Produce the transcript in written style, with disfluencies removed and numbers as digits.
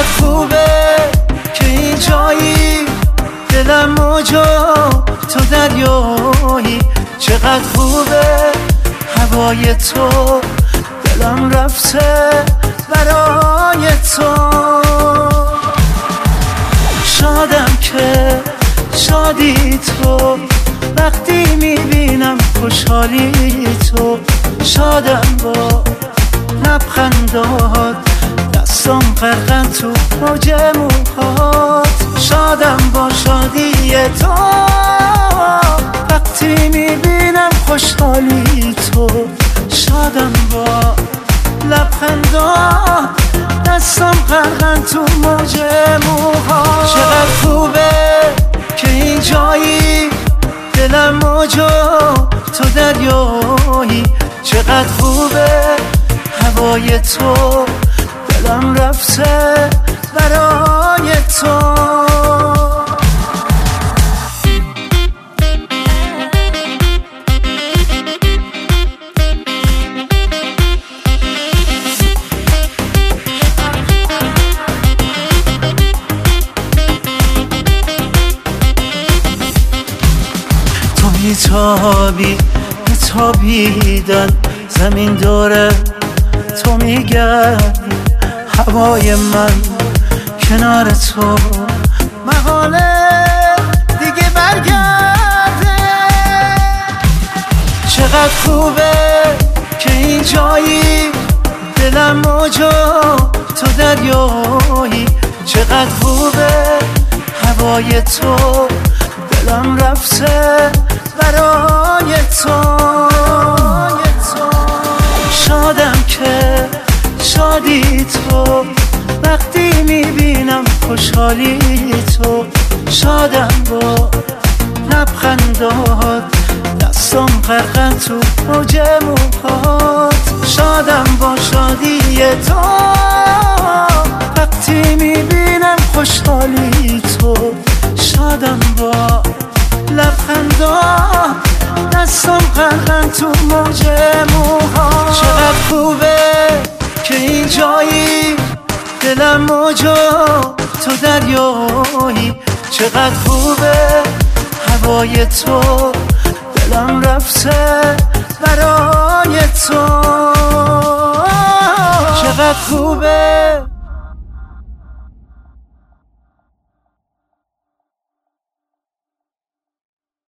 خوبه که این جایی، دلم موجا تو دریایی. چقدر خوبه هوای تو، دلم رفته برای تو. شادم که شادی تو، وقتی میبینم خوشحالی تو. شادم با لبخندات، دستم غرقن تو موج موهات. شادم با شادی تو، وقتی میبینم خوشحالی تو. شادم با لبخندات، دستم غرقن تو موج موهات. چقدر خوبه که این جایی، دلم موجا تو دریایی. چقدر خوبه هوای تو، دلم رفته برای تو. تو میتابی تابیدن، زمین داره تو میگردی. هوای من کنار تو، محاله دیگه برگرده. چقدر خوبه که این جایی، دلم موجا تو دریایی. چقدر خوبه هوای تو، دلم رفته برای تو. شادم که شادی تو، وقتی میبینم خوشحالی تو. شادم با لبخندات، دستم غرقن تو موج موهات. شادم با شادی تو، وقتی میبینم خوشحالی تو. شادم با لبخندات، دستم غرقن تو موج موهات. چقدر خوبه که این جایی، دلم موجا تو دریایی. چقدر خوبه هوای تو، دلم رفته برای تو. چقدر خوبه